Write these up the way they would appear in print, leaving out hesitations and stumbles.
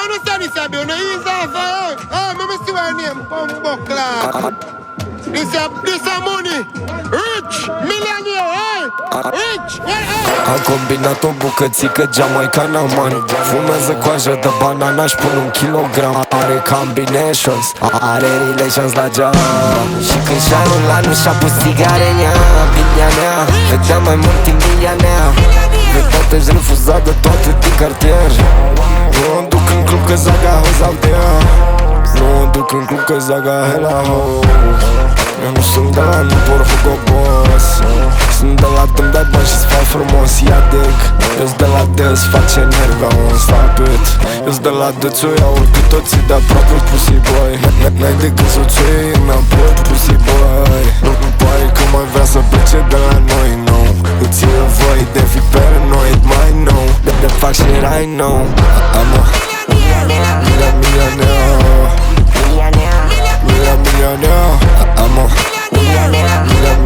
understand this, you know, ease off, let me see my name, Bumbuckler. This a money, rich, millionaire, rich, Am combinat o bucățică jamaicană, man. Fumează coajă de banana și pun un kilogram. Are combinations, are relations la geam. Și când și-a rulat nu și-a pus țigare în ea. Bilionea, vedea mai mult în milionea. Vedea-te-și refuzat de toate din cartier. Nu o duc în club că zaga hoes out there. Nu o duc în club că zaga hella hoes. Eu nu sunt de la nu por făcă boss. Sunt de la dăm dai bani și-ți fac frumos, ia dec. Eu-s de la de-ți face nervi, I won't stop it. Eu-s de la de-ți o iau cu toții de aproape, pussy boy. N-ai decât să ți-o iei înapoi, pussy boy. Nu pare că mai vrea să plece de la noi, no. Îți iei voi de fi paranoid, mai nou. De fac shit I know. I'm a millionaire. I'm a millionaire.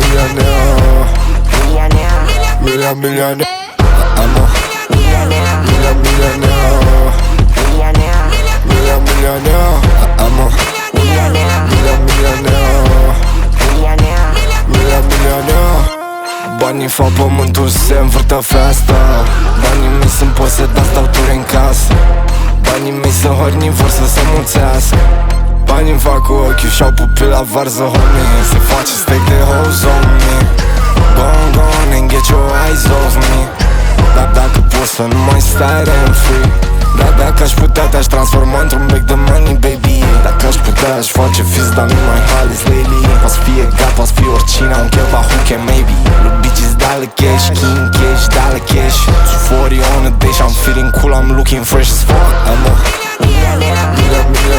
I'm a millionaire. Banii fac pământul să se învârtă feasta. Banii mei sunt posedați, dau turi în casă. Banii mei sunt horni, vor să se mulțească. Banii-mi fac cu ochiul și-au pupila varză, homie. Se face steak de hoes on me. Gone, gone and get your eyes off me. Dar dacă poți să nu mai stai rent-free. Dar dacă aș putea te-aș transforma într-un bec de money, baby. Dacă aș putea aș face fist, dar nu mai Hollis lately. Poți fi egal, poți fi oricine, I don't care about who can maybe. Look bitches, dollar cash, king cash, dollar cash. 40 on a day și I'm feeling cool, I'm looking fresh as fuck. I'm a millionaire.